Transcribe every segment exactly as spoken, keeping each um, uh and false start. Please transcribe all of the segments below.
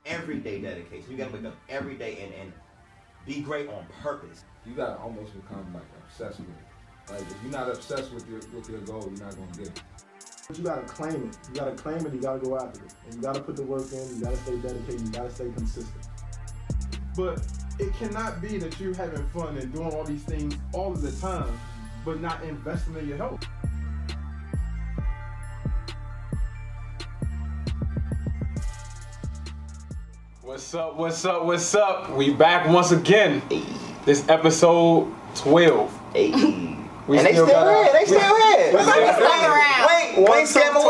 everyday dedication. You gotta wake up every day and, and be great on purpose. You gotta almost become like obsessed with it. Like if you're not obsessed with your with your goal, you're not gonna get it. But you gotta claim it. You gotta claim it. You gotta go after it, and you gotta put the work in. You gotta stay dedicated. You gotta stay consistent. But it cannot be that you're having fun and doing all these things all of the time, but not investing in your health. What's up, what's up, what's up? We back once again. Hey. This episode twelve. Hey. We and still they still got here, they still here. Wait, wait, scare them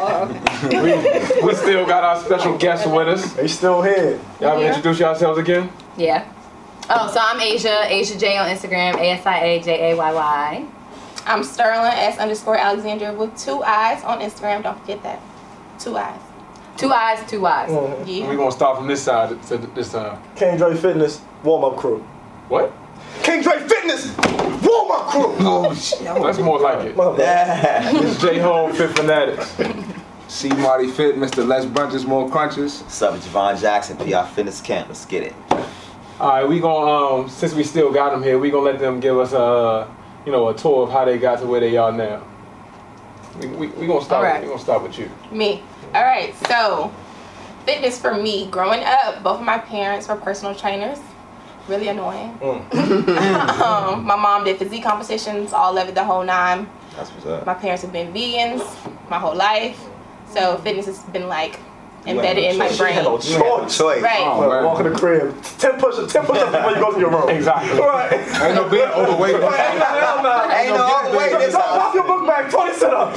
away. we, we still got our special guests with us. They still here. Y'all yeah. introduce yourselves again? Yeah. Oh, so I'm Asia, Asia J on Instagram, A S I A J A Y Y. I'm Sterling, S underscore Alexandra with two eyes on Instagram. Don't forget that. Two eyes. Two eyes, two eyes. Mm-hmm. Yeah. We're going to start from this side to this time. King Dre Fitness warm-up crew. What? King Dre Fitness warm-up crew. Oh, shit. That's more like it. It's J Home Fit Fanatics. C Marty Fit, Mister Less Brunches, More Crunches. What's up, Javon Jackson, P R Fitness Camp. Let's get it. All right, we gonna um since we still got them here, we gonna let them give us a you know a tour of how they got to where they are now. We we, we gonna start. Right. We gonna start with you. Me. All right. So, fitness for me. Growing up, both of my parents were personal trainers. Really annoying. Mm. um, my mom did physique competitions, all of it, the whole nine. That's what's up. My parents have been vegans my whole life, so fitness has been like embedded in my brain. No choice. choice. Right. Oh, walk in the crib. Ten push-ups. Ten push-ups before you go to your room. Exactly. Right. Ain't no being overweight. Ain't no, Ain't no overweight this Drop house. off your book bag. Twenty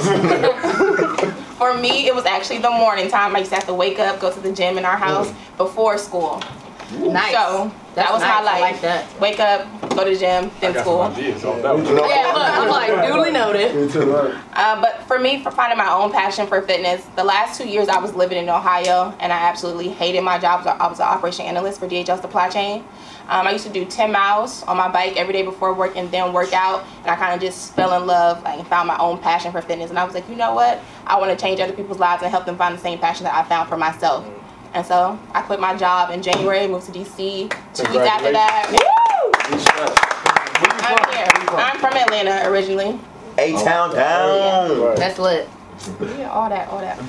sit-ups. For me, it was actually the morning time. I used to have to wake up, go to the gym in our house Mm. before school. Nice. So that That's was nice. my life. I like that. Wake up, go to the gym, then I got school. some ideas on that one. Yeah, look, I'm like, duly noted. Me too, right. Uh, but for me, for finding my own passion for fitness, the last two years I was living in Ohio, and I absolutely hated my job. I was an operation analyst for D H L Supply Chain. Um, I used to do ten miles on my bike every day before work and then work out, and I kind of just fell in love like, and found my own passion for fitness. And I was like, you know what? I want to change other people's lives and help them find the same passion that I found for myself. And so I quit my job in January, moved to D C. Two weeks after that, woo! I'm here. I'm from Atlanta originally. A-Town down. That's lit. Yeah, all that, all that.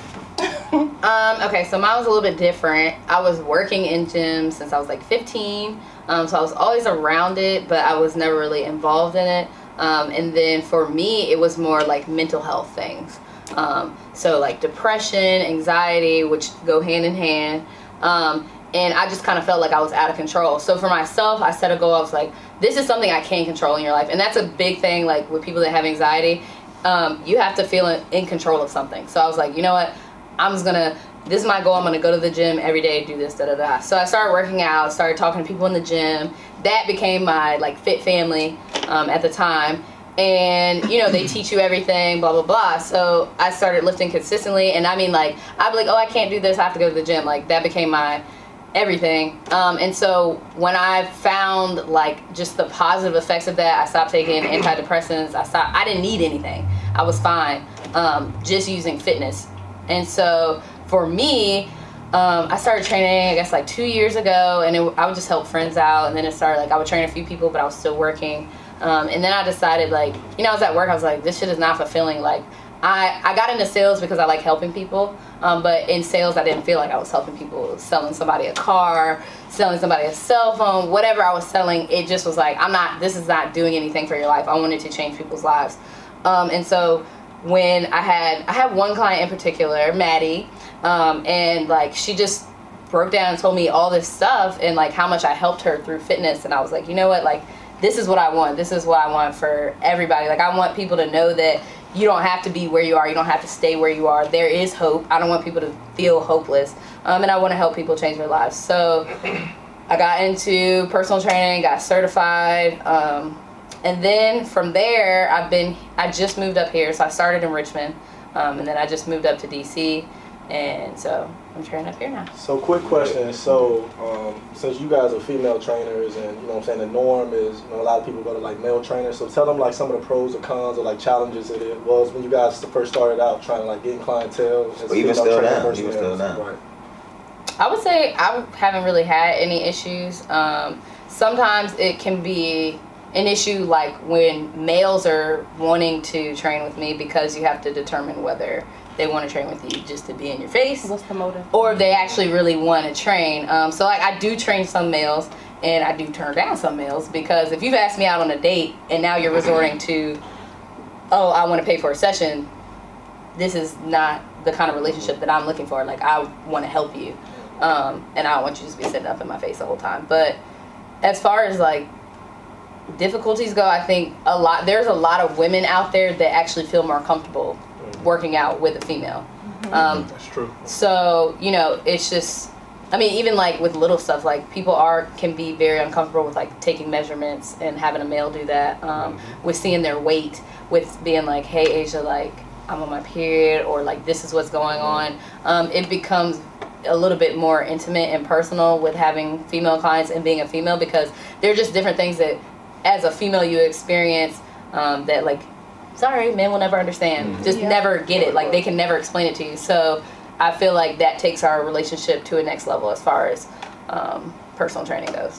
Um, okay, so mine was a little bit different. I was working in gyms since I was like fifteen, um, so I was always around it, but I was never really involved in it. Um, and then for me, it was more like mental health things. Um, so like depression, anxiety, which go hand in hand. Um, and I just kind of felt like I was out of control. So for myself, I set a goal. I was like, this is something I can control in your life. And that's a big thing, like with people that have anxiety. Um, you have to feel in control of something. So I was like, you know what? I'm just gonna, this is my goal. I'm gonna go to the gym every day, do this, da da da. So I started working out, started talking to people in the gym. That became my like fit family um, at the time. And you know, they teach you everything, blah blah blah. So I started lifting consistently, and I mean, like I'd be like, oh, I can't do this, I have to go to the gym. Like that became my everything. Um, and so when I found like just the positive effects of that, I stopped taking antidepressants. I stopped. I didn't need anything. I was fine, um, just using fitness. And so for me, um, I started training, I guess like two years ago, and it, I would just help friends out. And then it started like I would train a few people, but I was still working. Um, and then I decided, like, you know, I was at work, I was like, this shit is not fulfilling. Like, I, I got into sales because I like helping people, um, but in sales, I didn't feel like I was helping people. Selling somebody a car, selling somebody a cell phone, whatever I was selling, it just was like, I'm not, this is not doing anything for your life. I wanted to change people's lives. Um, and so when I had, I had one client in particular, Maddie, um, and like, she just broke down and told me all this stuff and like how much I helped her through fitness. And I was like, you know what, like, this is what I want. This is what I want for everybody. Like, I want people to know that you don't have to be where you are. You don't have to stay where you are. There is hope. I don't want people to feel hopeless. Um, and I want to help people change their lives. So I got into personal training, got certified. Um, and then from there, I've been, I just moved up here. So I started in Richmond. Um, and then I just moved up to D C. And so I'm training up here now. So quick question. So um, since you guys are female trainers and you know what I'm saying, the norm is, you know, a lot of people go to like male trainers. So tell them like some of the pros or cons or like challenges it was when you guys first started out trying to like get clientele. Well, even still now, even still now. Right. I would say I haven't really had any issues. Um, sometimes it can be an issue like when males are wanting to train with me because you have to determine whether they want to train with you just to be in your face. What's the motive? Or if they actually really want to train. Um, so like I do train some males and I do turn down some males because if you've asked me out on a date and now you're resorting to, oh, I want to pay for a session, this is not the kind of relationship that I'm looking for. Like I want to help you. Um, and I don't want you to just be sitting up in my face the whole time. But as far as like difficulties go, I think a lot there's a lot of women out there that actually feel more comfortable working out with a female. Mm-hmm. um, That's true. So you know, it's just, I mean, even like with little stuff, like people are can be very uncomfortable with like taking measurements and having a male do that, um, mm-hmm. with seeing their weight, with being like, hey Asia, like I'm on my period, or like this is what's going on. Um, it becomes a little bit more intimate and personal with having female clients and being a female, because they're just different things that as a female you experience, um, that like, sorry, men will never understand. Mm-hmm. Just yeah. never get it. Like they can never explain it to you. So I feel like that takes our relationship to a next level as far as um, personal training goes.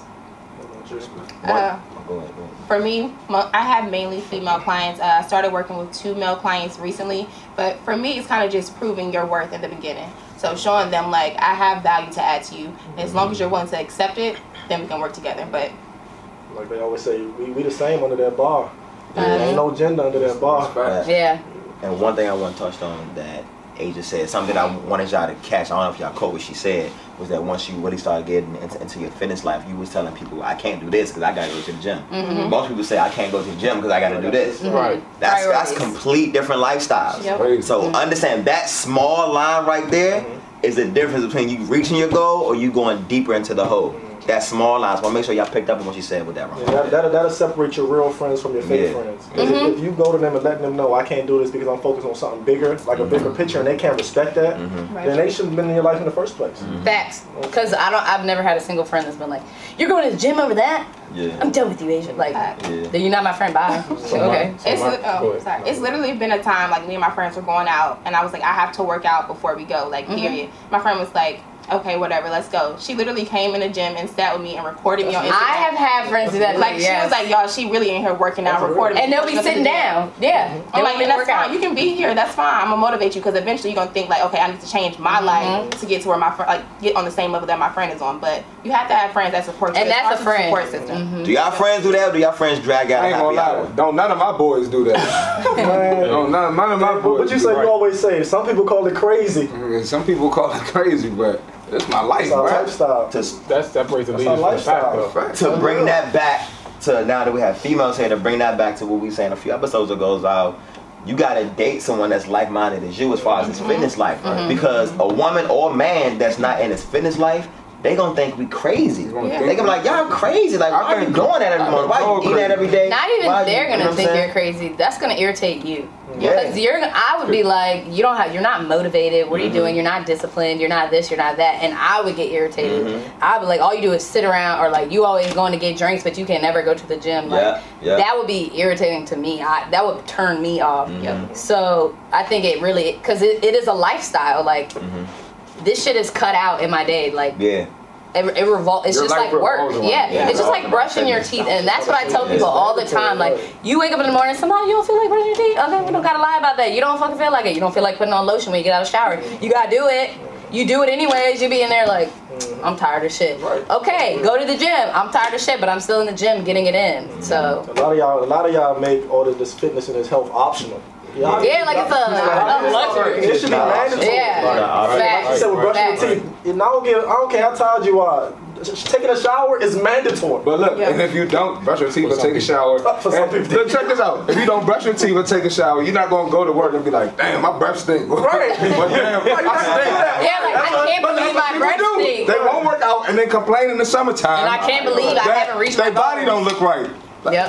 Uh, for me, I have mainly female clients. Uh, I started working with two male clients recently, but for me, it's kind of just proving your worth in the beginning. So showing them like I have value to add to you. As long as you're willing to accept it, then we can work together. But like they always say, we, we the same under that bar. Uh-huh. There ain't no gender under that bar. Yeah. And one thing I want to touch on that Asia said, something that I wanted y'all to catch, I don't know if y'all caught what she said, was that once you really started getting into, into your fitness life, you was telling people, I can't do this because I got to go to the gym. Mm-hmm. Most people say, I can't go to the gym because I got to do this. Mm-hmm. Right. That's, that's complete different lifestyles. Yep. So mm-hmm. understand that small line right there mm-hmm. is the difference between you reaching your goal or you going deeper into the hole. That small line. So I want to make sure y'all picked up on what you said with that, right? Yeah, that, that'll, that'll separate your real friends from your fake yeah. friends. Mm-hmm. If, if you go to them and letting them know, I can't do this because I'm focused on something bigger, like a bigger picture, and they can't respect that, mm-hmm. then they shouldn't have been in your life in the first place. Mm-hmm. Facts. Because I don't, I've never had a single friend that's been like, you're going to the gym over that? Yeah. I'm done with you, Asia. Like, yeah. then you're not my friend. Bye. So okay. my, so It's, my, oh, sorry. It's literally been a time like me and my friends were going out, and I was like, I have to work out before we go. Like, mm-hmm. period. My friend was like, okay, whatever, let's go. She literally came in the gym and sat with me and recorded me on Instagram. I have had friends that like yes. she was like, y'all, she really in here working out, recording, and they'll be sitting down. Yeah, mm-hmm. I'm like, and that's fine. You can be here. That's fine. I'm gonna motivate you because eventually you're gonna think like, okay, I need to change my mm-hmm. life to get to where my friend, like, get on the same level that my friend is on. But you have to have friends that support you. And that's a friend support system. Mm-hmm. Do y'all friends do that? Or do y'all friends drag out? I ain't gonna lie. Don't none of my boys do that. Don't none, none of my boys. But you say right. you always say some people call it crazy. Mm, some people call it crazy, but it's my life, It's our right? lifestyle. To, That separates the That's leaders our from the pack, lifestyle. though. to bring that back to now that we have females here, to bring that back to what we saying a few episodes ago, is how you gotta date someone that's like-minded as you as far as his fitness life, mm-hmm. because a woman or man that's not in his fitness life, they gonna think we crazy. Yeah. They gonna be like, y'all crazy. Like, why are you doing that every morning? Why you eating that every day? Not even Why they're you, gonna you know think you're you're crazy. That's gonna irritate you. Yeah. Because you're, I would be like, you don't have, you're not motivated. What are you Mm-hmm. doing? You're not disciplined. You're not this. You're not that. And I would get irritated. Mm-hmm. I'd be like, all you do is sit around, or like you always going to get drinks, but you can never go to the gym. Like Yeah, yeah. that would be irritating to me. I, that would turn me off. Mhm. So I think it really, because it, it is a lifestyle. Like Mm-hmm. this shit is cut out in my day. Like Yeah. It, it revol- It's Your just life like work. revolves around Yeah. it. Yeah. It's just like brushing your teeth. And that's what I tell people all the time. Like, you wake up in the morning, somebody, you don't feel like brushing your teeth? Okay, we don't gotta lie about that. You don't fucking feel like it. You don't feel like putting on lotion when you get out of the shower. You gotta do it. You do it anyways. You be in there like, I'm tired of shit. Okay, go to the gym. I'm tired of shit, but I'm still in the gym getting it in. So. A lot of y'all, a lot of y'all make all of this fitness and this health optional. Y'all- Yeah, like it's a, a luxury. It should be mandatory. Yeah. Right. Facts. Like you said, with brushing Facts. your teeth. And I don't give, I don't care how tired you are. Just taking a shower is mandatory. But look, Yeah. and if you don't brush your teeth or take a shower, For some and- people. look, check this out. If you don't brush your teeth or take a shower, you're not gonna go to work and be like, damn, my breath stink. Right. But damn, I stink. Yeah, like I can't But believe that's my what breath people do. stink. They won't work out and then complain in the summertime. And I can't believe I that haven't reached Their my body goals. don't look right. Yep.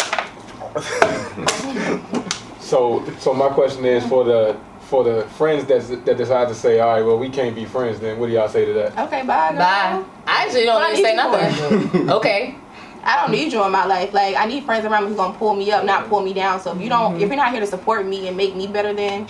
So, so my question is for the for the friends that that decide to say, all right, well, we can't be friends. Then what do y'all say to that? Okay, bye. Girl. Bye. I actually don't What I need to say need you nothing. Okay. I don't need you in my life. Like, I need friends around me who's gonna pull me up, not pull me down. So if you don't, if you're not here to support me and make me better, then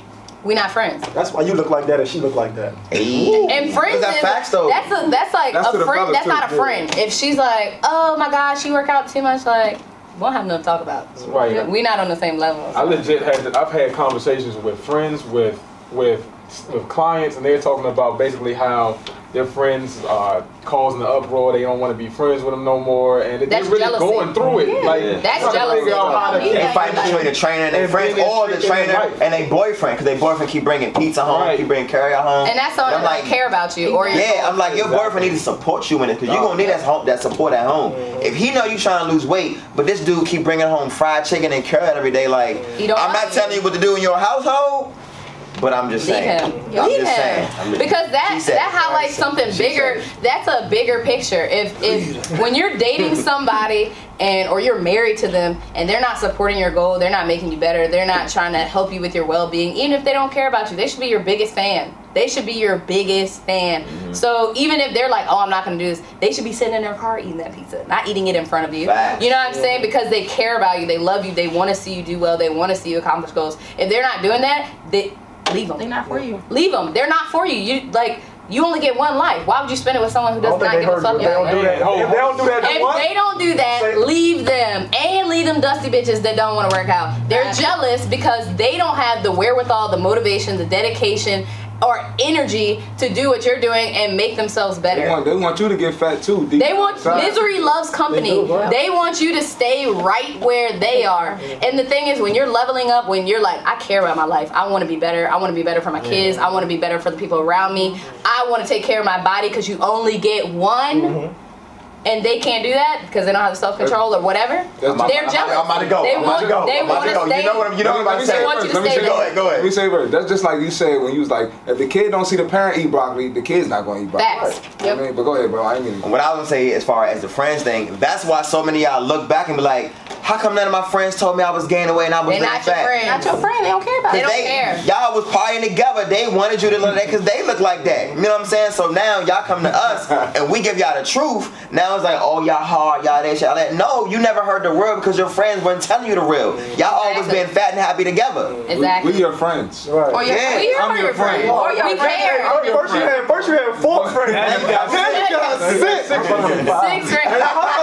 we not friends. That's why you look like that and she look like that. Hey. And friends Is that is facts, though? that's a, that's like That's to a the friend. fellas, That's too. not a friend. If she's like, oh my gosh, she work out too much, like we don't have nothing to talk about. Right. We not on the same level. I legit had I've had conversations with friends with with with clients, and they're talking about basically how their friends are causing the uproar. They don't want to be friends with them no more, and they're That's really jealousy. going through it. Yeah. Like That's trying to jealousy. figure out how to Yeah. They fight between the trainer and their And friends, being or the strict in trainer life. and their boyfriend, because their boyfriend keep bringing pizza home, Right. keep bringing carry out home. And that's someone I'm that like, don't care about you or your yeah, I'm like, your Exactly. boyfriend needs to support you in it, because you're gonna need that home, that support at home. If he know you trying to lose weight, but this dude keep bringing home fried chicken and carrot every day, like, He don't I'm love not you. telling you what to do in your household, but I'm just Leave saying. him. I'm Leave just saying. him. I'm just- Because She that said that it. highlights something She bigger. said it. That's a bigger picture. If if when you're dating somebody and or you're married to them and they're not supporting your goal, they're not making you better, they're not trying to help you with your well-being, even if they don't care about you, they should be your biggest fan. They should be your biggest fan. Mm-hmm. So even if they're like, oh, I'm not gonna do this, they should be sitting in their car eating that pizza, not eating it in front of you. Facts. You know what I'm saying? Because they care about you, they love you, they want to see you do well, they want to see you accomplish goals. If they're not doing that, they leave them. They're not for you. Leave them. They're not for you. You like you only get one life. Why would you spend it with someone who I does don't think not they give a heard fuck you. If they don't about do you? that, if they don't do that, then If what? they don't do that, Say- leave them and leave them dusty bitches that don't want to work out. They're jealous because they don't have the wherewithal, the motivation, the dedication, or energy to do what you're doing and make themselves better. They want, they want you to get fat too. deep They want inside. misery loves company. They do, right. They want you to stay right where they are. And the thing is, when you're leveling up, when you're like, I care about my life. I want to be better. I want to be better for my kids. I want to be better for the people around me. I want to take care of my body because you only get one. And they can't do that because they don't have the self-control or whatever. I'm about- They're I'm about- jealous. I'm about to go. They I'm about want, to go. They I'm about want to go. stay. You know what I'm, you know what I'm about to Let me say. say want you to Let me stay say there. Go ahead, go Let me ahead. say first. That's just like you said when you was like, if the kid don't see the parent eat broccoli, the kid's not gonna eat broccoli. Facts. You know what I mean? But go ahead, bro. I ain't mean. And what I was gonna say as far as the friends thing, that's why so many of y'all look back and be like, how come none of my friends told me I was gaining weight and I was They're looking not your fat? friends. Not your friend. They don't care about They it. don't They- care. Y'all was partying together. They wanted you to look like that because they look like that. You know what I'm saying? So now y'all come to us and we give y'all the truth. Now it's like, oh, y'all hard, y'all this, y'all that. No, you never heard the real because your friends weren't telling you the real. Y'all always Exactly. been fat and happy together. Exactly. We, we your friends. Right. Or your, Yeah, or your, I'm or your your friend. friend. Or your We friend. care. First, first you had, first you had four friends. Now you got Now you got six. Six right?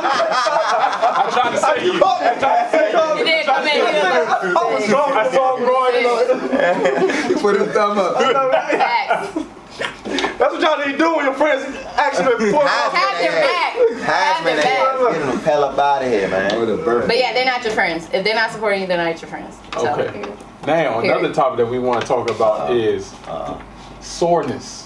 I tried to say you. I tried to say you. You did come in here. I was strong. I saw him growing. You know. You put his thumb up. Facts. That's what y'all need to do when your friends actually four. Have their back. Have Has their been back. that. Get them the hell up out of here, Or man. the bird. But yeah, they're not your friends. If they're not supporting you, they're not your friends. So. Okay. Now, Period. another topic that we want to talk about Uh, is uh, soreness.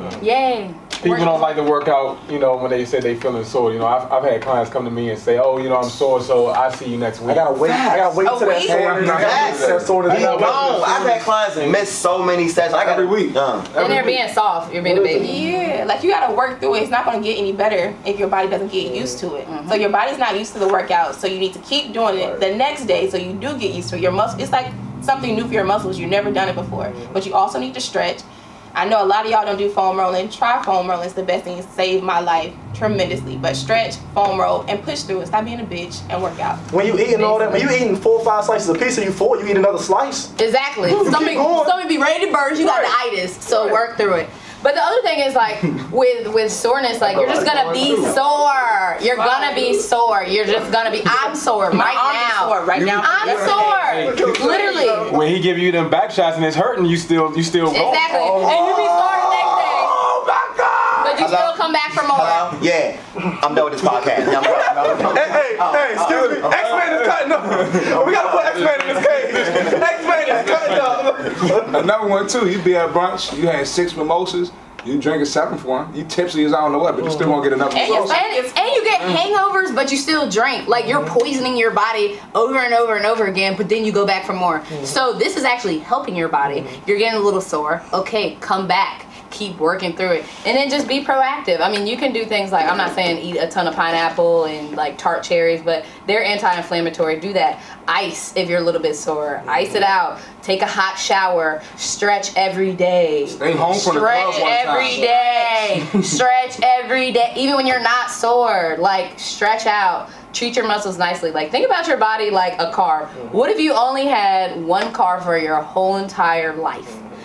Yay. People don't like to work out, you know, when they say they feeling sore. You know, I've, I've had clients come to me and say, oh, you know, I'm sore, so I see you next week. I gotta wait. I gotta wait A till that week? soreness. Facts. That soreness. He gone. I've had clients miss so many sessions. I got Every week. Uh, Then they're being soft. You're being a baby. Yeah, like you gotta work through it. It's not gonna get any better if your body doesn't get used to it. So your body's not used to the workout, so you need to keep doing it the next day so you do get used to it. Your muscle, it's like something new for your muscles. You've never done it before, but you also need to stretch. I know a lot of y'all don't do foam rolling. Try foam rolling. It's the best thing. It saved my life tremendously. But stretch, foam roll, and push through it. Stop being a bitch and work out. When you eating all that, when you eating four or five slices of pizza, you full. You eat another slice. Exactly. Somebody, going. somebody be ready to burst. You got Right. the itis, so Right. work through it. But the other thing is like with with soreness, like you're just gonna be sore. You're gonna be sore. You're just gonna be. I'm sore My right arm is now. sore right now. I'm sore. Literally. When he give you them back shots and it's hurting, you still you still go. Exactly. And you be sore the next day. Oh my God! But you Hello? still come back for more. hello? Yeah. I'm done with this podcast. Yeah, I'm done. Hey, hey, hey, excuse me. X-Men is cutting up. We gotta put X-Men in this cage. X-Men is cutting up. Another one too. You be at brunch. You had six mimosas. You drink a seven for one. You tipsy as I don't know what, but you still won't get enough And your mimosa. And, and you get hangovers, but you still drink. Like you're poisoning your body over and over and over again, but then you go back for more. So this is actually helping your body. You're getting a little sore. Okay, come back. Keep working through it. And then just be proactive. I mean, you can do things like, I'm not saying eat a ton of pineapple and like tart cherries, but they're anti-inflammatory. Do that. Ice if you're a little bit sore. Ice it out. Take a hot shower. Stretch every day. Stay home from the Stretch club one every time. day. Stretch every day. Even when you're not sore, like stretch out. Treat your muscles nicely. Like think about your body like a car. What if you only had one car for your whole entire life?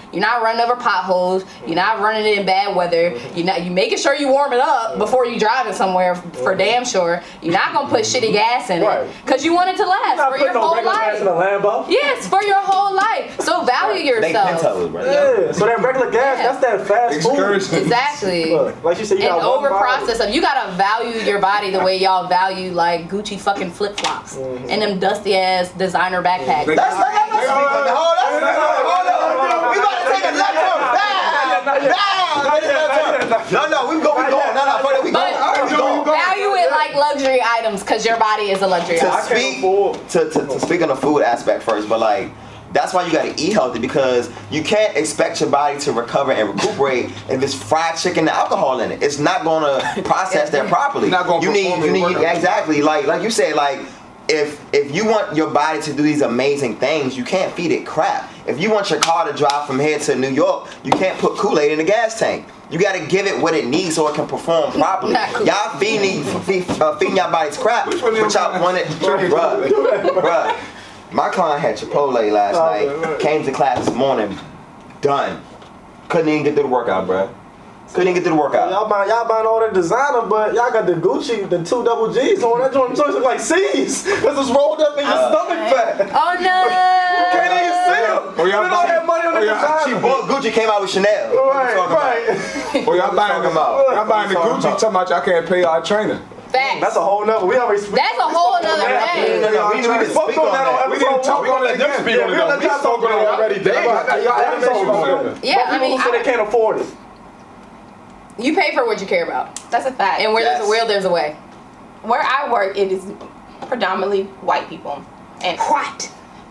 You're not running over potholes. You're not running it in bad weather. You're not. You making sure you warm it up before you driving somewhere for damn sure. You're not gonna put shitty gas in Right. it because you want it to last Not for your putting no whole regular gas life. in a Lambo. Yes, for your whole life. So value They yourself. Pintos, bro. Yeah. So that regular gas, Yeah. that's that fast food. Excursion. Exactly. Look, like you said, you And got one over body. process of you gotta value your body the way y'all value like Gucci fucking flip flops Mm-hmm. and them dusty ass designer backpacks. They- That's not how They all- Hold on, hold on. We about to take a left turn. Down, down. No, no, we go, we go. No, no, further we go. But We go. value it like luxury items because your body is a luxury To item. I can't speak afford- to, to, to speak on the food aspect first, but like that's why you gotta eat healthy because you can't expect your body to recover and recuperate if it's fried chicken and alcohol in it. It's not gonna process that properly. It's not gonna you need perform you in need workout. exactly like like you said like if if you want your body to do these amazing things, you can't feed it crap. If you want your car to drive from here to New York, you can't put Kool-Aid in the gas tank. You gotta give it what it needs so it can perform properly. Not Kool-Aid. Y'all feeding feed, uh, feeding your bodies crap, Which one but is y'all that? want it, bruh, bruh. My client had Chipotle last Oh, night. right, right. Came to class this morning, done. Couldn't even get through the workout, bruh. Couldn't even get through the workout. Y'all buying, y'all buying all the designer, but y'all got the Gucci, the two double G's on that joint. Joints look like C's. Cause it's rolled up in your Uh, stomach fat. Oh no! Can't even see them. Oh, y'all Spend all buying- that money on the oh, y'all- She designer. bought Gucci, came out with Chanel. What you Right, talking about? right. Well, y'all buying talking about? Y'all buying the Gucci, talking about y'all can't pay our trainer. Facts. That's a whole nother. We already. That's a whole nother No, thing. no, no, we need to spoke speak on on that on that. We didn't talk on it again. Yeah, we let y'all talk on it already. Damn. Y'all episode. Yeah, I mean, so they can't afford it. you pay for what you care about, That's a fact. and where there's Yes. a will, there's a way. Where I work, it is predominantly white people. And What?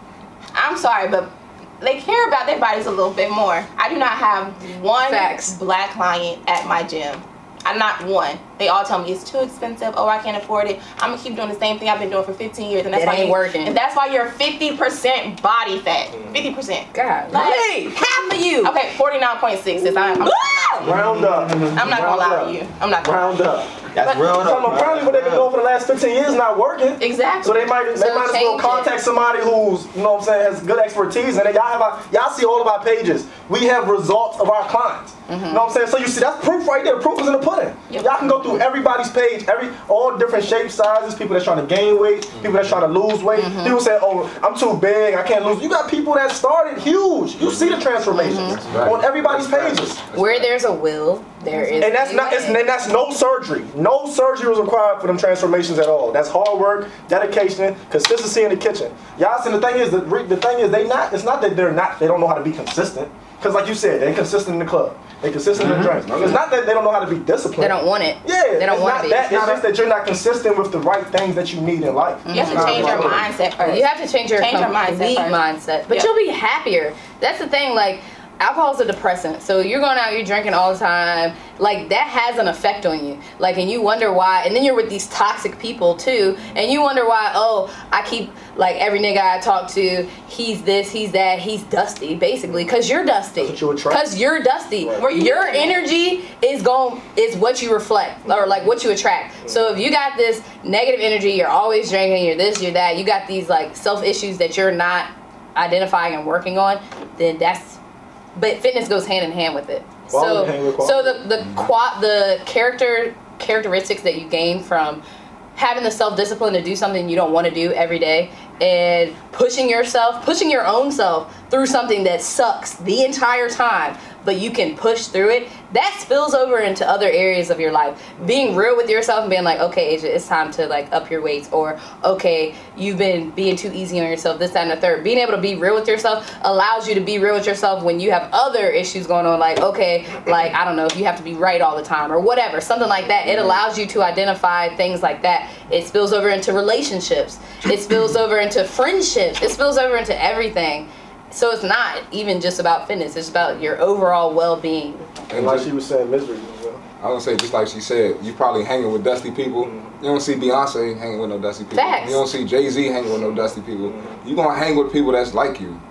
I'm sorry, but they care about their bodies a little bit more. I do not have one Facts. black client at my gym. I'm not one. They all tell me it's too expensive. Oh, I can't afford it. I'm gonna keep doing the same thing I've been doing for fifteen years, and that's It why ain't you, working. And that's why you're fifty percent body fat. fifty percent. God, Like- hey, half of you. Okay, forty-nine point six. Is I'm, I'm, Round up. I'm not gonna lie to you. I'm not gonna. Round up. That's But- real So though. no, probably what they've been doing for the last fifteen years not working. Exactly. So they might they So might as well change contact it. somebody who's, you know what I'm saying, has good expertise, and then y'all have our, y'all see all of our pages. We have results of our clients. You know what I'm saying? So you see that's proof right there. Proof is in the pudding. Yep. Y'all can go through everybody's page, every all different shapes, sizes, people that's trying to gain weight, people that's trying to lose weight. People say, oh, I'm too big, I can't lose. You got people that started huge. You see the transformations right. on everybody's pages. Where there's a will, there is. And that's a not, it's, way. and that's no surgery. No surgery was required for them transformations at all. That's hard work, dedication, consistency in the kitchen. Y'all see, the thing is, the, re- the thing is, they not. It's not that they're not. They don't know how to be consistent. Because like you said, they're consistent in the club. They're consistent in the drinks. It's not that they don't know how to be disciplined. They don't want it. Yeah, They don't it's want not to be. that. It's just that you're not consistent with the right things that you need in life. You have to change your mindset first. You have to change your Change your complete mindset first. mindset, but Yep. you'll be happier. That's the thing. Like, alcohol is a depressant, so you're going out, you're drinking all the time. Like, that has an effect on you. Like, and you wonder why. And then you're with these toxic people too, and you wonder why. Oh, I keep like every nigga I talk to, he's this, he's that, he's dusty, basically, because you're dusty. That's what you attract. Because you're dusty. Right. Where you Your living? energy is going is what you reflect, or like what you attract. So if you got this negative energy, you're always drinking, you're this, you're that, you got these like self issues that you're not identifying and working on, then that's. But fitness goes hand in hand with it. Quality hand with So, so quality. the the qua- the character characteristics that you gain from having the self discipline to do something you don't want to do every day, and pushing yourself, pushing your own self through something that sucks the entire time, but you can push through it, that spills over into other areas of your life. Being real with yourself and being like, okay, Asia, it's time to like up your weights, or okay, you've been being too easy on yourself, this, that, and the third. Being able to be real with yourself allows you to be real with yourself when you have other issues going on, like, okay, like, I don't know, if you have to be right all the time or whatever, something like that. It allows you to identify things like that. It spills over into relationships. It spills over into friendships. It spills over into everything. So it's not even just about fitness. It's about your overall well-being. And like she was saying, misery as well. I was gonna say, just like she said, you probably hanging with dusty people. You don't see Beyonce hanging with no dusty people. Facts. You don't see Jay-Z hanging with no dusty people. You gonna hang with people that's like you.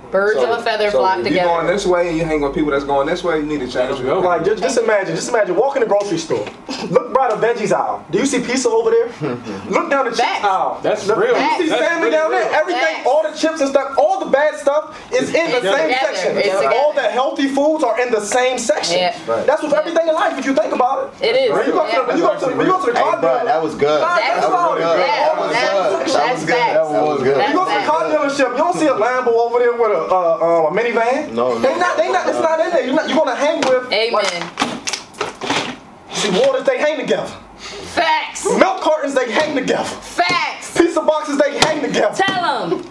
Birds So- of a feather so flock if together. you're going this way and you hang with people that's going this way, you need to change your Like just, just imagine, just imagine, walk in the grocery store, look by the veggies aisle. Do you see pizza over there? Look down the chips Facts. aisle. That's Look- real. You see That's salmon really down there. real. Everything, Facts. all the chips and stuff, all the bad stuff is in the It's same together. section. It's together. All the healthy foods are in the same section. Yeah. Right. That's with everything in life. If you think about it. It is. When you go to the, when you go to the, when you go to the Hey, car bro, dealer, that was good. Nah, That's that's was all good. good. Yeah, That was that's- good. That was that's good. facts. That was good. That's you go to the facts. car dealership, you don't see a Lambo over there with a uh, uh, a minivan. No, no. They not. They not. It's not in there. You're not. You're gonna hang with. Amen. Like, see, waters they hang together. Facts. Milk cartons they hang together. Facts. Pizza boxes they hang together. Tell them.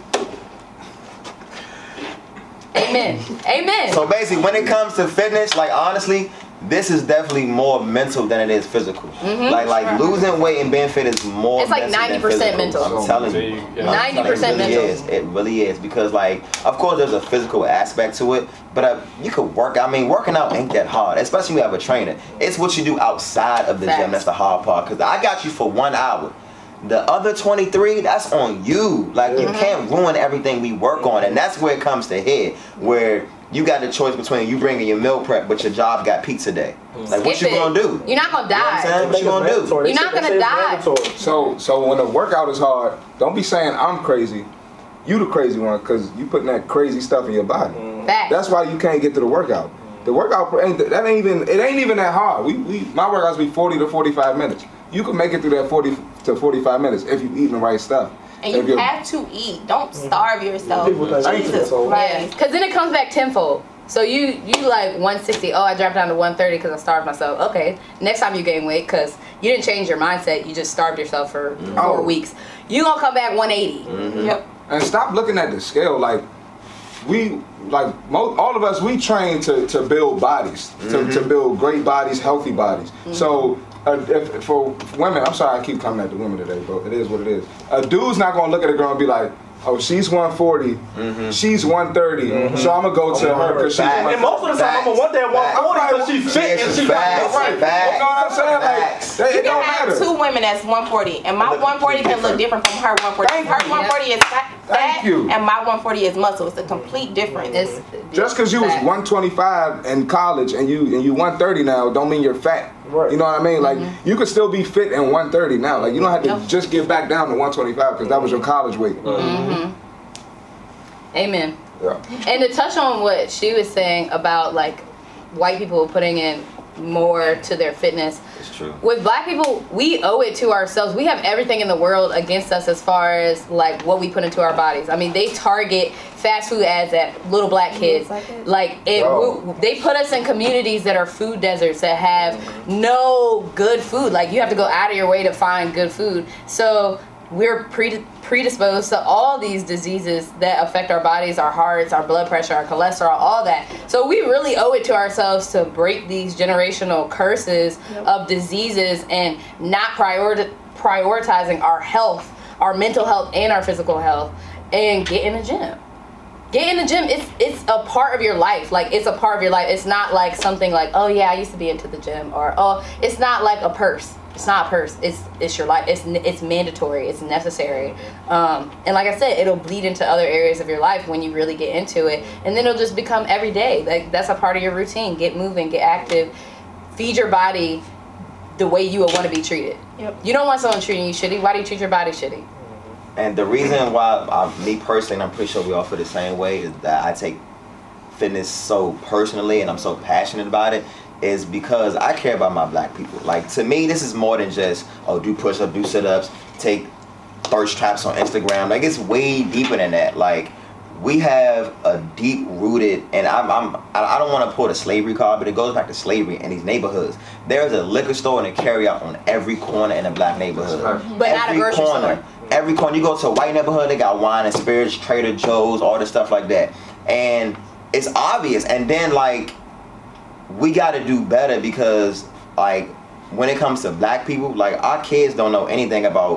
Amen. Amen. So basically, when it comes to fitness, like honestly, this is definitely more mental than it is physical. Like like losing weight and being fit is more. It's like mental than ninety percent physical. mental. I'm telling So you, you- yeah. I'm telling you, ninety percent it really mental. is. It really is because like, of course, there's a physical aspect to it, but uh, you could work. I mean, working out ain't that hard, especially when you have a trainer. It's what you do outside of the Facts. gym that's the hard part. Because I got you for one hour. The other twenty-three, that's on you. Like, you can't ruin everything we work on. And that's where it comes to head, where you got the choice between you bringing your meal prep, but your job got pizza day. Like, what Skip you it. gonna do? You're not gonna You know what I'm die. saying? What you gonna do? Mandatory. You're They not say- gonna they say it's die. mandatory. So, so when the workout is hard, don't be saying I'm crazy. You the crazy one because you putting that crazy stuff in your body. Facts. That's why you can't get to the workout. The workout ain't that ain't even it ain't even that hard. We, we my workouts be forty to forty-five minutes. You can make it through that forty to forty-five minutes if you eating the right stuff. And If you you're- have to eat. Don't starve yourself. People think Thank Jesus you. Yeah, Christ. because then it comes back tenfold. So you you like one sixty. Oh, I dropped down to one thirty because I starved myself. Okay, next time you gain weight because you didn't change your mindset. You just starved yourself for four Oh. weeks. You gonna come back one eighty. Yep. And stop looking at the scale like we like most, all of us we train to, to build bodies to, to build great bodies, healthy bodies. So uh, if, for women, I'm sorry I keep coming at the women today, but it is what it is. A dude's not gonna look at a girl and be like, oh, she's one forty, she's one thirty, so I'm gonna go to her because she's Facts. And most of the time, I'm gonna want that Facts. one forty because she's fit and she Facts. got right. Facts. You know what I'm saying? Facts. Like, they, You it don't can have matter. two women that's one forty, and my Look one forty can look different. different from her one forty. Thank Her you. one forty is fat, Thank fat, you. and my one forty is muscle. It's a complete difference. It's Just because you was facts. one twenty-five in college and you and you one thirty now, don't mean you're fat. Right. You know what I mean? Like Mm-hmm. you could still be fit in one thirty now. Like you don't have to Nope. just get back down to one twenty-five because that was your college weight. Amen. Yeah. And to touch on what she was saying about like white people putting in more to their fitness. It's true. With black people, we owe it to ourselves. We have everything in the world against us as far as like what we put into our bodies. I mean, they target fast food ads at little black kids. Like it, Oh. we, they put us in communities that are food deserts that have no good food. Like you have to go out of your way to find good food. So we're pre- predisposed to all these diseases that affect our bodies, our hearts, our blood pressure, our cholesterol, all that. So we really owe it to ourselves to break these generational curses of diseases and not priori- prioritizing our health, our mental health and our physical health, and get in the gym. Get in the gym. It's it's a part of your life. Like it's a part of your life. It's not like something like, oh yeah, I used to be into the gym, or oh, it's not like a purse. It's not a purse. It's it's your life. It's it's mandatory. It's necessary. Um, and like I said, it'll bleed into other areas of your life when you really get into it, and then it'll just become every day. Like that's a part of your routine. Get moving. Get active. Feed your body the way you would want to be treated. Yep. You don't want someone treating you shitty. Why do you treat your body shitty? And the reason why, I, me personally, and I'm pretty sure we all feel the same way, is that I take fitness so personally and I'm so passionate about it, is because I care about my black people. Like, to me, this is more than just, oh, do push-ups, do sit-ups, take thirst traps on Instagram. Like, it's way deeper than that. Like, we have a deep-rooted, and I'm, I'm, I don't want to pull the slavery card, but it goes back to slavery in these neighborhoods. There's a liquor store and a carry-out on every corner in a black neighborhood. But not a Every grocery corner. store. Every corner. You go to a white neighborhood, they got wine and spirits, Trader Joe's, all this stuff like that. And it's obvious. And then, like, we got to do better because, like, when it comes to black people, like, our kids don't know anything about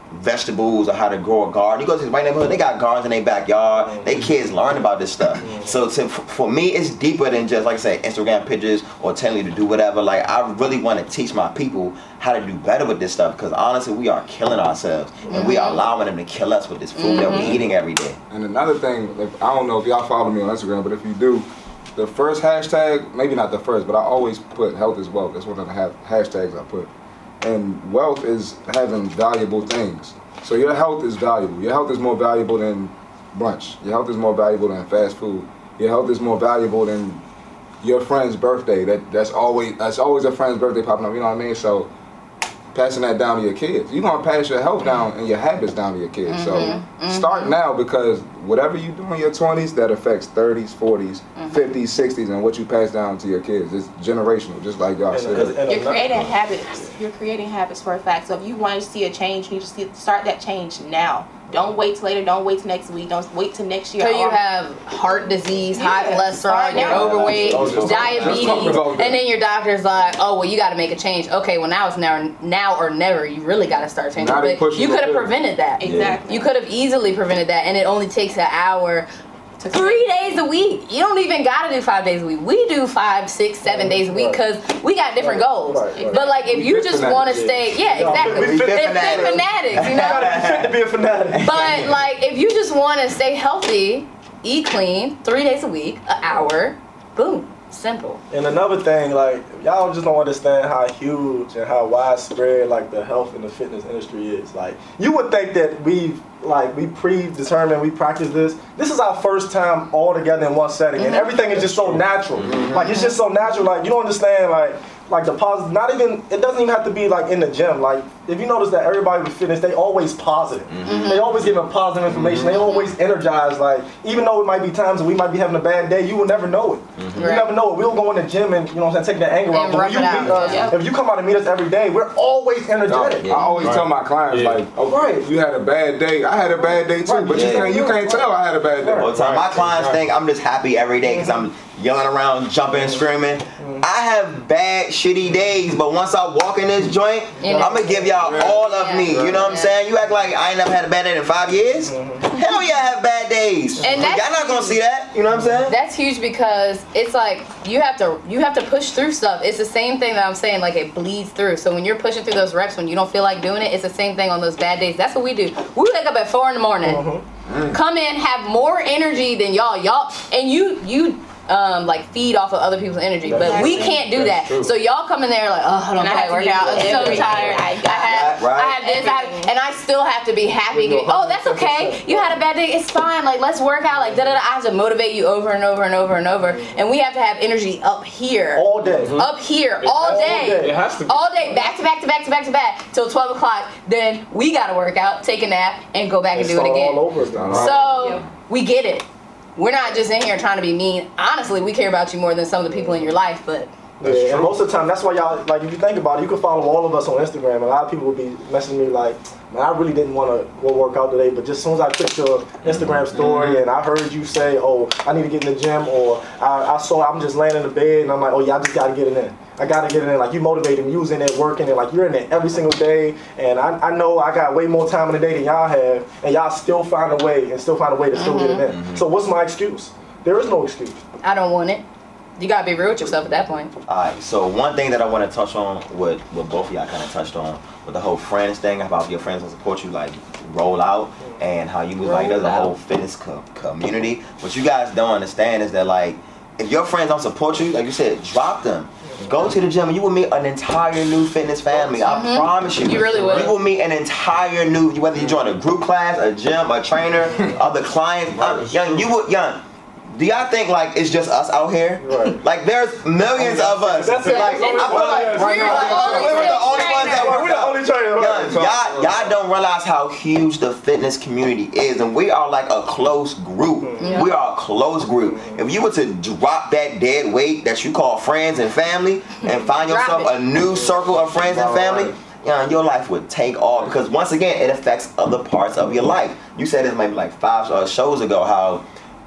vegetables or how to grow a garden. You go to the white neighborhood, they got gardens in their backyard. They kids learn about this stuff. So to, for me, it's deeper than just, like I said, Instagram pictures or telling you to do whatever. Like, I really want to teach my people how to do better with this stuff, because honestly, we are killing ourselves and we are allowing them to kill us with this food that we're eating every day. And another thing, if, I don't know if y'all follow me on Instagram, but if you do, the first hashtag, maybe not the first, but I always put health is wealth. That's one of the ha- hashtags I put. And wealth is having valuable things. So your health is valuable. Your health is more valuable than brunch. Your health is more valuable than fast food. Your health is more valuable than your friend's birthday. That that's always that's always a friend's birthday popping up. You know what I mean? So passing that down to your kids. You're gonna pass your health down and your habits down to your kids. Mm-hmm. So mm-hmm. start now, because whatever you do in your twenties, that affects thirties, forties, mm-hmm. fifties, sixties, and what you pass down to your kids. It's generational, just like y'all said. You're creating habits. You're creating habits for a fact. So if you want to see a change, you need to see, start that change now. Don't wait till later. Don't wait till next week. Don't wait till next year. So you have heart disease, high Yeah, cholesterol, start you're now. overweight, I was just- diabetes, just talking about that. and then your doctor's like, "Oh, well, you got to make a change." Okay, well now it's now, now or never. You really got to start changing. Now they But pushing you it could have there. prevented that. Exactly. You could have easily prevented that, and it only takes an hour. Three days a week. You don't even gotta do five days a week. We do five, six, seven days a week because we got different goals. Right, right. But like, if We you fit just fanatics. want to stay, yeah, Yeah, exactly. we fit Fit fanatics. fanatics, you You gotta know. be fit to be a fanatic. But like, if you just want to stay healthy, eat clean, three days a week, an hour, boom, simple. And another thing, like, y'all just don't understand how huge and how widespread like the health and the fitness industry is. Like, you would think that we've like we predetermined, we practice this. This is our first time all together in one setting, and everything is just so natural. Like, it's just so natural. Like, you don't understand, like. Like the positive, not even, it doesn't even have to be like in the gym. Like, if you notice that everybody with fitness, they always positive. Mm-hmm. They always giving positive information. They always energized. Like, even though it might be times that we might be having a bad day, you will never know it. Mm-hmm. You Right. never know it. We'll go in the gym and, you know what I'm saying, take that anger out. And But when rough you it out. meet us, Yeah. if you come out and meet us every day, we're always energetic. I always Right. tell my clients, Yeah. like, oh, Right. you had a bad day. I had a bad day too, Right. but Yeah. you can't you can't tell I had a bad day. All the time. My clients think I'm just happy every day because I'm yelling around, jumping, screaming. I have bad, shitty days, but once I walk in this joint, Yeah. I'm gonna give y'all all of Yeah. me. You know what I'm Yeah. saying? You act like I ain't never had a bad day in five years. Hell yeah, I have bad days. And that's y'all not gonna see that. You know what I'm saying? That's huge because it's like you have to you have to push through stuff. It's the same thing that I'm saying, like it bleeds through. So when you're pushing through those reps, when you don't feel like doing it, it's the same thing on those bad days. That's what we do. We wake up at four in the morning, come in, have more energy than y'all. Y'all and you you um like feed off of other people's energy, but we can't do that. true. So y'all come in there like, oh, I don't And I feel like have to working give out. you I'm so everything. tired. I, I have Right. I have this, I have, and I still have to be happy. Oh, that's okay. You had a bad day. It's fine. Like, let's work out. Like, da da da. I have to motivate you over and over and over and over. And we have to have energy up here, All day. up here, all All day, day. It has to be. all day, back to back to back to back to back till twelve o'clock. Then we gotta work out, take a nap, and go back and do it Start again. all over again. So we get it. We're not just in here trying to be mean. Honestly, we care about you more than some of the people in your life, but. Yeah, and most of the time, that's why y'all, like, if you think about it, you can follow all of us on Instagram. A lot of people will be messaging me like, man, I really didn't want to go work out today, but just as soon as I clicked your Instagram story and I heard you say, oh, I need to get in the gym, or I, I saw I'm just laying in the bed, and I'm like, oh, yeah, I just got to get it in. I got to get it in. Like, you motivated me. You was in there working, and, like, you're in there every single day, and I, I know I got way more time in the day than y'all have, and y'all still find a way, and still find a way to still get it in. So what's my excuse? There is no excuse. I don't want it. You gotta be real with yourself at that point. Alright, so one thing that I want to touch on, what what both of y'all kind of touched on, with the whole friends thing, about your friends will support you, like roll out, and how you was like there's a whole fitness co- community. What you guys don't understand is that, like, if your friends don't support you, like you said, drop them. Go to the gym and you will meet an entire new fitness family. I promise you. You really will. You will meet an entire new, whether you join a group class, a gym, a trainer, other clients. Uh, young, you would young. Do y'all think like it's just us out here? Right. Like there's millions of us. That's it. Like I feel like We're the only we're the only ones that We're work the out. only trainer. Young, y'all, y'all don't realize how huge the fitness community is, and we are like a close group. Yeah. We are a close group. If you were to drop that dead weight that you call friends and family, and find Drop yourself it. a new circle of friends and family, you know, your life would take off, because once again, it affects other parts of your life. You said this maybe like five uh, shows ago how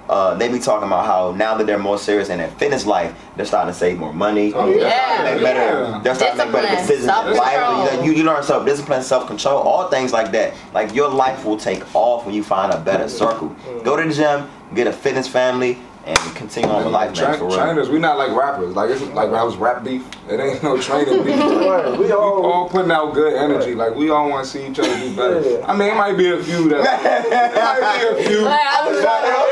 uh, they be talking about how now that they're more serious in their fitness life, they're starting to save more money. Oh, They're yeah. starting to make better. Yeah. They're starting to make better Discipline, decisions in life. self-control. You, know, you, you learn self-discipline, self-control, all things like that. Like your life will take off when you find a better circle. Go to the gym, get a fitness family, and continue on with life, man. Tra- For real. trainers, we not like rappers. Like it's like I was rap beef. It ain't no training beef. Right, we We all. all putting out good energy. Like we all want to see each other do better. Yeah. I mean, it might be a few that. It might be a few. Like, I was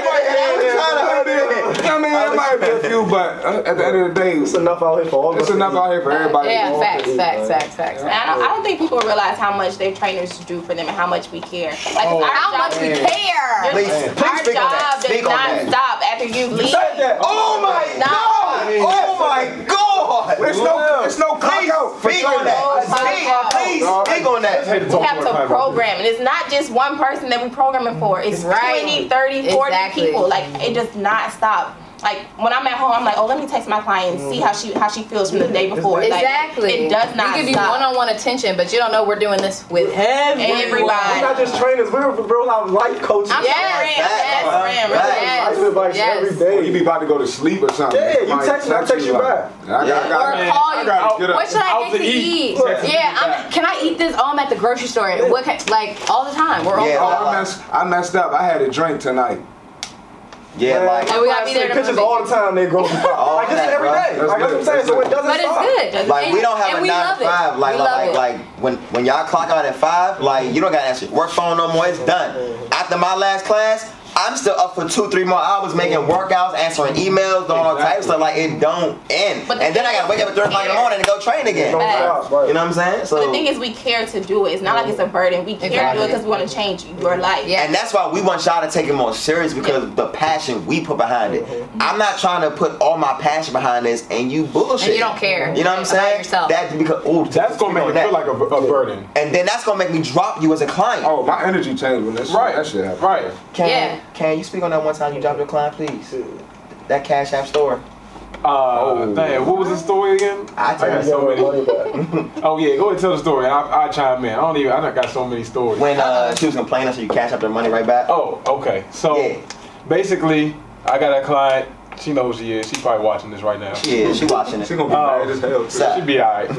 I mean, it might be a few, but uh, at the end of the day, It's enough out here for all of us. it's enough out here for everybody. Yeah, to facts, do. facts, facts, facts. And I don't, I don't think people realize how much their trainers do for them and how much we care. Like, Oh, our How job, much we care. Please, our please speak on that. job does Speak on not that. stop after you leave. Said that. Oh my No. God! Oh my God! It's no, it's no clock Please out for speak on trainers. that. Oh, Speak, my please God. speak on that. Hate to We talk have too much to time about program, and it's not just one person that we're programming for. It's Right. twenty, thirty, forty Exactly. people. Like, it does not stop. Like, when I'm at home, I'm like, oh, let me text my client and see how she how she feels from the day before. Like, Exactly. it does not We give you stop. one-on-one attention, but you don't know we're doing this with Everybody. We're not just trainers, we're real life life coaches. I'm Yes, yes, facts, yes, bro. friend, Facts. really. Yes. Life advice Yes. every Or you day. be about to go to sleep or something. Yeah, you Somebody text me, I'll text you like, back. I got, I Or got, call I you. gotta get up. What should I Out get to to eat. eat? Text me Yeah, back. I'm, can I eat this? Oh, I'm at the grocery store. What? Can, like all the time. We're all. Yeah, Oh, I messed, I messed up. I had a drink tonight. Yeah, Man, like. And we gotta be there to pictures motivate all the time. They grow. All Like this is that, every bro. day. That's Like that's what I'm good. saying. So it doesn't But it's stop. good. Like And- we don't have and a we nine love to it. five. Like We love like it. like when when y'all clock out at five, like you don't gotta answer your work phone no more. It's done. After my last class, I'm still up for two, three more hours making workouts, answering emails, doing all types of stuff. Like it don't end. But the And then I thing gotta wake is, up at three o'clock in the morning and go train again. Don't Facts. stop. Right. You know what I'm saying? So But the thing is, we care to do it. It's not like it's a burden. We care to do Exactly. it because we want to change your life. Yeah. and that's why we want y'all to take it more serious because the passion we put behind it. I'm not trying to put all my passion behind this and you bullshit. And you don't care You know what I'm about saying? yourself. That's because ooh, That's gonna make you that. feel like a, a burden. And then that's gonna make me drop you as a client. Oh, my energy changed when this Right. that shit happened. Right. Can, Yeah. can you speak on that one time you dropped your client, please? That Cash App store. Uh, dang, what was the story again? I I tell got you. so many. Money back. Oh yeah, go ahead and tell the story. I I chime in. I don't even. I done got so many stories. When uh, she was complaining, so you cash up their money right back. Oh, okay. So Yeah. basically, I got a client. She knows who she is. She's probably watching this right now. Yeah, she watching She it. gonna be Oh. mad as hell. Too. So- She'd be alright.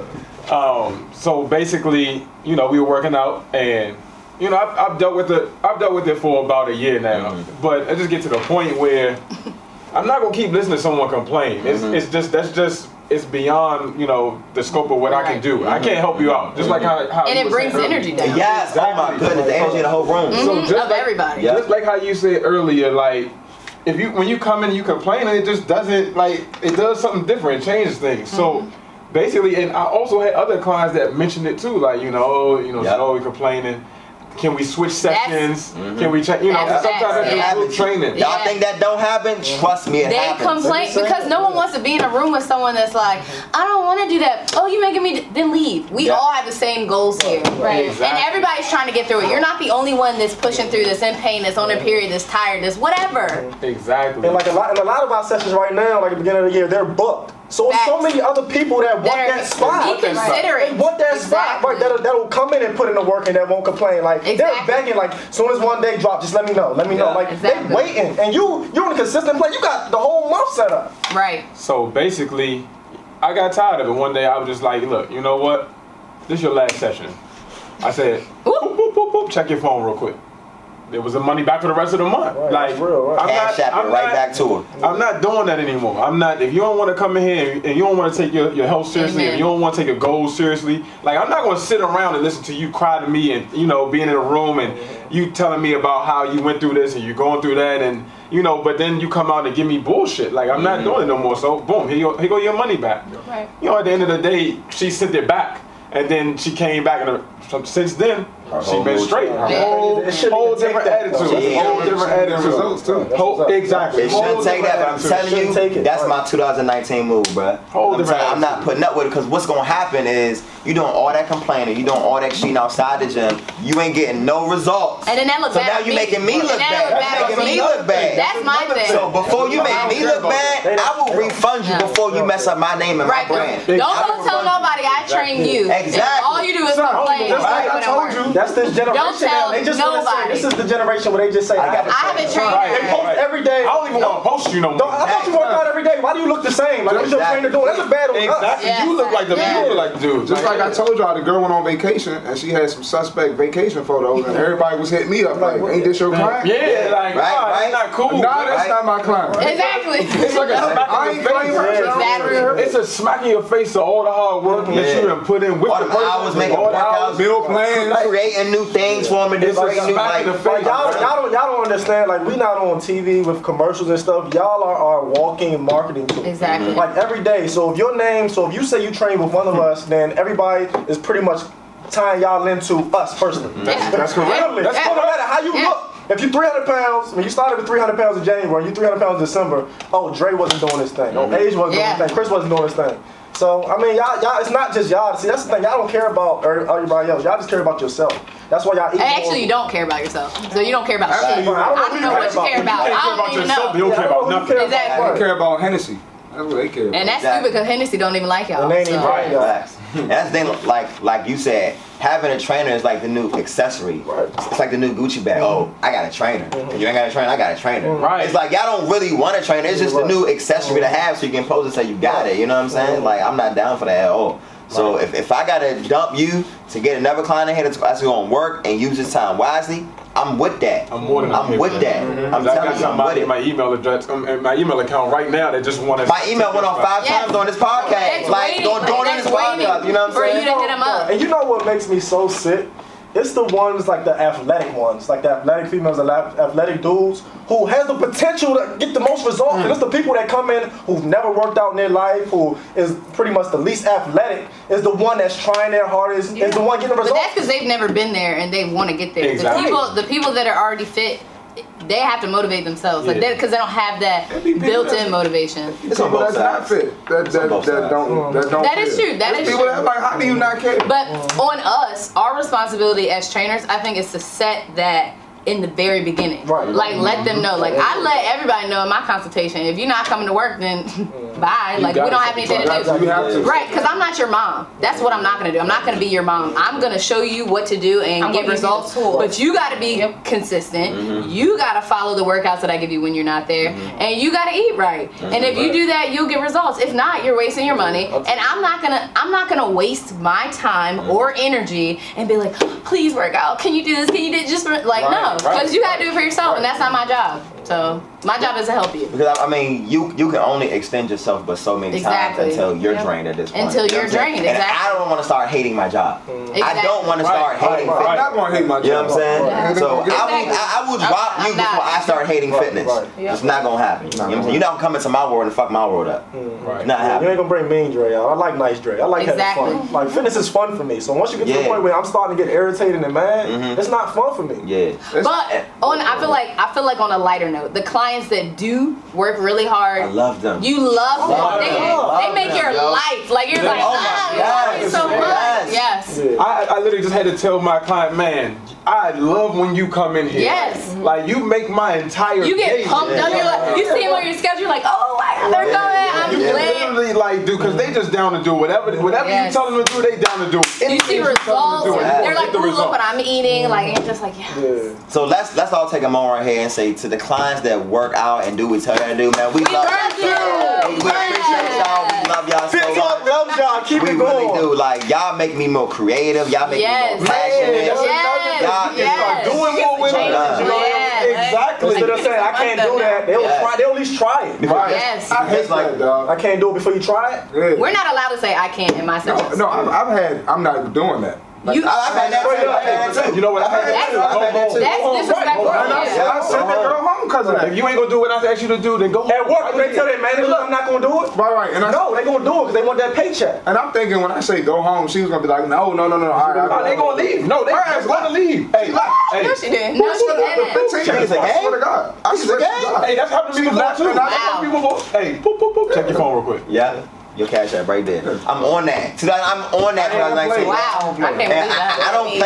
Um, so basically, you know, we were working out, and you know, I've, I've dealt with it. I've dealt with it for about a year now. Yeah. But I just get to the point where I'm not gonna keep listening to someone complain. It's, Mm-hmm. it's just that's just it's beyond you know the scope of what I can Right. do. I can't help you out. Just like how, how And you it were brings saying earlier. energy down. Yes. Oh my goodness, the energy in the whole room. So Mhm, just of like- everybody. Yeah. Just like how you said earlier, like if you when you come in and you complain and it just doesn't like it does something different, it changes things. So basically, and I also had other clients that mentioned it too, like you know, oh, you know, Yep. she's always complaining. Can we switch sessions? Mhm. Can we check? You know, That's sometimes facts, that's yeah. just good training. Yeah. Y'all think that don't happen? Trust me, it They happens. complain because no one wants to be in a room with someone that's like, I don't want to do that. Oh, you making me? d- Then leave. We Yeah. all have the same goals here, Right. Exactly. and everybody's trying to get through it. You're not the only one that's pushing through this, in pain, that's on a period, that's tired, that's whatever. Exactly. And like a lot, and a lot of our sessions right now, like at the beginning of the year, they're booked. So it's so Facts. many other people that want They're that spot. be considerate. They want that spot, right? That'll, that'll come in and put in the work and that won't complain. Like Exactly. they're begging, like soon as one day drop, just let me know, let me know. Yeah. Like Exactly. they waiting, and you you're in a consistent play. You got the whole month set up. Right. So basically, I got tired of it. One day I was just like, look, you know what? This is your last session. I said, boop, boop, boop, boop, check your phone real quick. There was the money back for the rest of the month. Right, like, that's real, right. I'm Cash not, App it I'm right not- back to her. I'm not doing that anymore. I'm not. If you don't want to come in here and you don't want to take your, your health seriously, Amen. if you don't want to take your goals seriously, like I'm not going to sit around and listen to you cry to me and you know being in a room and you telling me about how you went through this and you're going through that and you know, but then you come out and give me bullshit. Like I'm not doing it no more. So boom, here you, here go your money back. Right. You know, at the end of the day, she sent it back. And then she came back, and her, since then, she whole been mood straight. changed. Her Yeah. whole, It shouldn't whole even take different that, attitude. though. Yeah. Whole different Getting attitude. results too. Whole, exactly. It Whole shouldn't take that, but I'm different telling Shouldn't you, take it. that's my two thousand nineteen move, bruh. Whole I'm, different telling- I'm not attitude. putting up with it because what's gonna happen is you doing all that complaining, you doing all that cheating outside the gym, you ain't getting no results. And then that looks so bad now on you me. making me And look that bad. look bad That's on making me me. look bad. That's my thing. So before you I make don't me care look about bad, that. I will refund you Yeah. before you mess up my name and Right. my brand. Don't I go will tell refund you. nobody I trained you. Exactly. And all you do is Son, complain. just like I when it told works. you, That's this generation Don't tell now. They just want to say, nobody. this is the generation where they just say, I got I haven't trained Right, They post right. every day. I don't even want to post you no more. Don't, I thought you work out every day. Why do you look the same? Like, what's your trainer doing? That's a bad one. Exactly. Yeah. You look like the Yeah. you look like the dude. Just like I told y'all, the girl went on vacation and she had some suspect vacation photos, and everybody was hitting me up like, "Ain't this your client?" Yeah, like, Right, nah, right. it's not cool. Nah, that's Right. not my client. Exactly. It's like a smack I in ain't your claiming face. her. Exactly. It's a smack in your face to all the hard work that Yeah. you done put in with All the them person. hours making all the workouts. hours. Meal plans. creating new things for me. It's Just like creating new, smack in the like, face. Like, y'all, y'all, don't, y'all don't understand. Like, we not on T V with commercials and stuff. Y'all are our walking marketing tool. Exactly. Like, every day. So if your name, so if you say you train with one of us, then everybody is pretty much tying y'all into us personally. Yeah. That's correct. Literally. That's That's no matter how you Yeah. look. If you three hundred pounds, when you started with three hundred pounds in January, you three hundred pounds in December, oh, Dre wasn't doing his thing. Oh, Age wasn't Yeah. doing his thing. Chris wasn't doing his thing. So, I mean, y'all, y'all, it's not just y'all. See, that's the thing. Y'all don't care about everybody else. Y'all just care about yourself. That's why y'all eat. And actually, you don't care about yourself. So you don't care about Actually, shit. I don't know I what don't you know care what you about. care about. You I care don't about even yourself, you know. don't care about nothing. Exactly. They care about Hennessy. That's what they care about. And that's Exactly. stupid because Hennessy don't even like y'all. And they ain't even so. right. Yeah. Facts. And that's the thing, like like you said, having a trainer is like the new accessory. Right. It's like the new Gucci bag. Oh, I got a trainer. If you ain't got a trainer, I got a trainer. Right. It's like y'all don't really want a trainer. It's just a new accessory to have so you can pose and say you got it. You know what I'm saying? Like, I'm not down for that at all. So if, if I gotta dump you to get another client in here that's actually gonna work and use his time wisely, I'm with that. I'm more than I'm okay with with that. that. I'm I got telling you, I'm somebody with in it. my email address, um, in my email account right now that just want to. My email went off five Yes. times on this podcast. That's Like, waiting. don't don't on That's this podcast. waiting You know what I'm for saying? you to hit him up. And you know what makes me so sick? It's the ones like the athletic ones, like the athletic females, the la- athletic dudes who has the potential to get the most results. And it's the people that come in who've never worked out in their life, who is pretty much the least athletic, is the one that's trying their hardest, is the one getting the But results. that's because they've never been there and they want to get there. Exactly. The people, the people that are already fit, they have to motivate themselves, like Yeah. because they don't have that There be people built-in that- motivation. It's on People both that's not sides. fit. That It's on that, both that sides. don't that don't. That is care. true. That There's is people true. that like, how do you not care? But on us, our responsibility as trainers, I think, is to set that in the very beginning. Right. Like, let them know. Like, I let everybody know in my consultation, if you're not coming to work, then bye. Like, we gotta don't have set anything the to You do. have to. Right, because I'm not your mom. That's what I'm not going to do. I'm not going to be your mom. I'm going to show you what to do and I'm get gonna give you the results. tools. But you got to be consistent. You got to follow the workouts that I give you when you're not there. And you got to eat right. And if you do that, you'll get results. If not, you're wasting your money. And I'm not going to I'm not going to waste my time or energy and be like, please work out. Can you do this? Can you do this? Just for, like, Right, no. right, Because you got to do it for yourself. And that's not my job. So my job is to help you. Because I I mean, you you can only extend yourself but so many Exactly. times until you're Yep. drained at this point. Until You know you're what I'm saying? drained, And exactly. I don't want to start hating my job. I Exactly. don't want to start Right, hating right, fitness. I'm not gonna hate my job. You know what I'm saying? Right. So I would Exactly. I, I would drop I'm you not. before I start hating Right, fitness. right. It's not gonna happen. You know what I'm saying? You're not coming to my world and fuck my world up. Right. It's not You ain't happening. gonna bring mean Dre out. I like nice Dre. I like Exactly. having fun. Like, fitness is fun for me. So once you get to Yeah. the point where I'm starting to get irritated and mad, it's not fun for me. Yeah. But on, I feel like I feel like on a lighter note, the clients that do work really hard, I love them. you love them. Love they, them. they Love make them, your yo. life like you're Yeah. like, Oh my ah, God. I love you so Yes. much. Yes. Yeah. I, I literally just had to tell my client, man, I love when you come in here. Yes. Like, you make my entire You get day. pumped up. You're like, you see them on your schedule. You're like, oh my God, they're coming. I'm You glad. literally like do because they just down to do whatever whatever Yes. you tell them to do, they down to do. You Anything see you tell them to results. do, Yeah. They're get like, the ooh, look result. what I'm eating. Like, it's just like, yeah. Yeah. So let's let's all take a moment right here and say to the clients that work out and do what we tell you to do, man, we, We love love you. you. We appreciate y'all. We love y'all so Fit Talk much. loves y'all. Keep We it really going. do. Like, y'all make me more creative. Y'all make Yes. me more passionate. that's Yes. another thing. You start Yes. doing more with it. Yeah. You know, Yeah. exactly. Instead of saying I can't do that, they'll Yeah. try. They'll at least try it. Right. Yes. I hate It's like- that, dog. I can't do it before you try it. Yeah. We're not allowed to say I can't in my No, sentence. no, I've, I've had. I'm not doing that. You, I- I've had that too. I've had that too. You know what? I've had that too. I've had that too. that's disrespectful. And I, Yeah. I sent that girl home because of that. If you ain't gonna do what I asked you to do, then go. At work, when they tell their manager I'm not gonna do it, Right, right. And I, no, they gonna do it because they want that paycheck. and I'm thinking when I say go home, she was gonna be like, no, no, no, no. All right, Oh, they gonna leave. No, they Her just ass gonna leave. Hey, hey, No, she didn't. No, I she swear to God, didn't. fifteen She's minutes. a I gang? swear to God. I She's a swear to gang? God. hey, that's happened to me She before left too. and I- That's happened to me before. Hey, boop, boop, boop. Check your phone real quick. Yeah. Your cash app right there. I'm on that. I'm on that twenty nineteen. Wow. I can't believe And that. I, I don't play that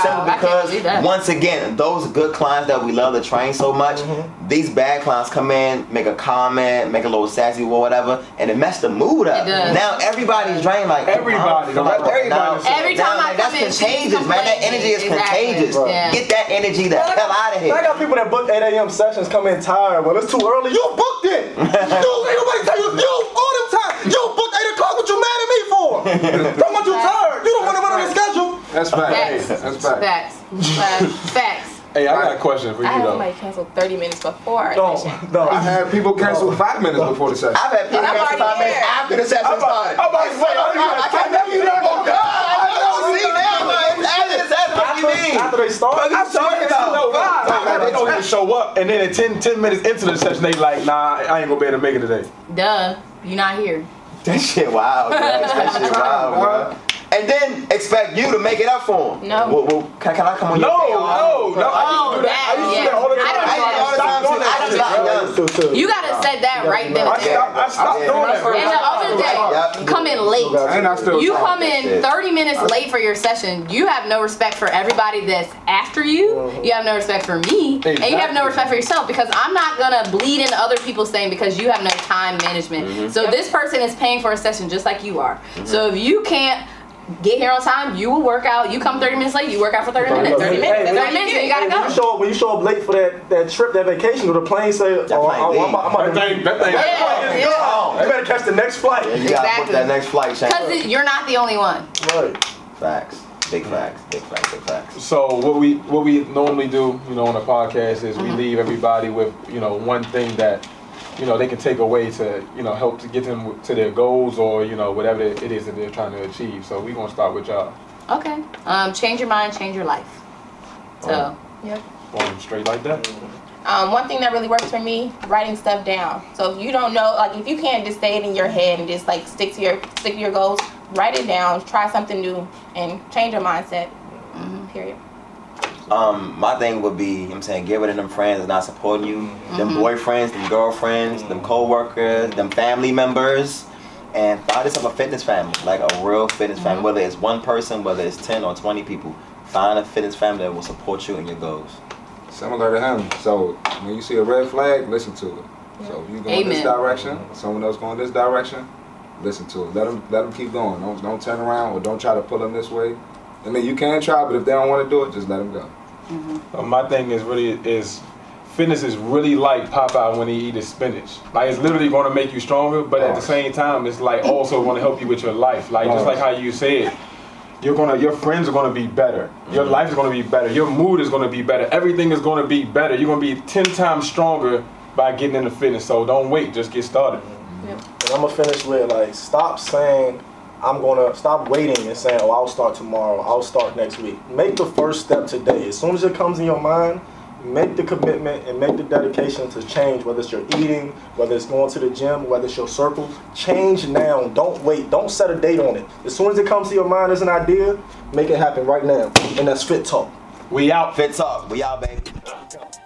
simply I can't because believe that. once again, those good clients that we love to train so much, Mm-hmm. these bad clients come in, make a comment, make a little sassy or whatever, and it mess the mood up. It does. Now everybody's drained like Everybody, oh, like, like, everybody. now- Every time now, I like, that's come in, she's contagious, man. That complaining. energy is Exactly. contagious. Yeah. Get that energy the hell out of here. I got people that book eight a.m. sessions come in tired. Well, it's too early. You booked it. You ain't nobody tell you. You all them time. You booked eight o'clock. What you mad at me for? Don't want you tired. You don't want to run on the schedule. That's facts. Facts. That's facts. Facts. Facts. Facts. Hey, I got a question for you I had though. somebody cancel thirty minutes before our No, session. no. I had people cancel five minutes before the session. I've had people I'm cancel already five minutes there. after the session started. I'm about to say, I can't never you that. Oh God, I don't see that. Like, after the session, what you mean? After they start, What you talking about? No, nah, they don't even show up, and then at ten, ten minutes into the session, they like, nah, I ain't gonna be able to make it today. Duh. You're not here. That shit wild, bro. That shit wild, bro. And then expect you to make it up for him. No. Well, well, can, can I come on your No, day off? no, no. I used to do that. I used to do that all the time. I don't I did all the time too. I just stopped young. You gotta set that right then I and there. stopped, I stopped Yeah. doing that. And the other day, Yep. come in late. And I still You try. come in shit. thirty minutes late for your session. You have no respect for everybody that's after you. You have no respect for me. And you have no Exactly. respect for yourself because I'm not gonna bleed into other people's thing because you have no time management. So this person is paying for a session just like you are. So if you can't get here on time, you will work out. You come thirty minutes late, you work out for thirty minutes. thirty minutes, thirty that's all minutes, you and you gotta When you go. show up, when you show up late for that, that trip, that vacation, or the plane say, "Oh, plane I'm, leave. I'm, I'm, I'm That thing, that thing. Yeah, yeah. Oh, You better catch the next flight." you gotta book Exactly. that next flight, Shane. Because you're not the only one. Right. Facts. Big facts. Big facts. Big facts. So what we what we normally do, you know, on the podcast is we leave everybody with, you know, one thing that, you know, they can take away to, you know, help to get them to their goals or, you know, whatever it is that they're trying to achieve. So we're gonna start with y'all. Okay. Um, change your mind, change your life. So. Yep. Going straight like that. Um, one thing that really works for me, writing stuff down. So if you don't know, like if you can't just say it in your head and just like stick to your stick to your goals, write it down, try something new, and change your mindset. Mm-hmm. Period. Um, my thing would be, you know what I'm saying, get rid of them friends that's not supporting you, them boyfriends, them girlfriends, them co-workers, them family members, and find yourself a fitness family, like a real fitness family, whether it's one person, whether it's ten or twenty people. Find a fitness family that will support you in your goals. Similar to him. So when you see a red flag, listen to it. So if you go in this Amen. direction, someone else going this direction, listen to it. Let them let them keep going. Don't don't turn around or don't try to pull them this way. I mean, you can try, but if they don't want to do it, just let them go. Uh, my thing is really is fitness is really like Popeye when he eat his spinach. Like it's literally going to make you stronger, but at the same time, it's like also going to help you with your life. Like just like how you said, you're gonna your friends are going to be better. Your life is going to be better. Your mood is going to be better. Everything is going to be better. You're going to be ten times stronger by getting into fitness. So don't wait. Just get started. And I'm gonna finish with like, stop saying I'm gonna stop waiting and saying, oh, I'll start tomorrow, I'll start next week. Make the first step today. As soon as it comes in your mind, make the commitment and make the dedication to change, whether it's your eating, whether it's going to the gym, whether it's your circle. Change now. Don't wait. Don't set a date on it. As soon as it comes to your mind as an idea, make it happen right now. And that's Fit Talk. We out. Fit Talk. We out, baby.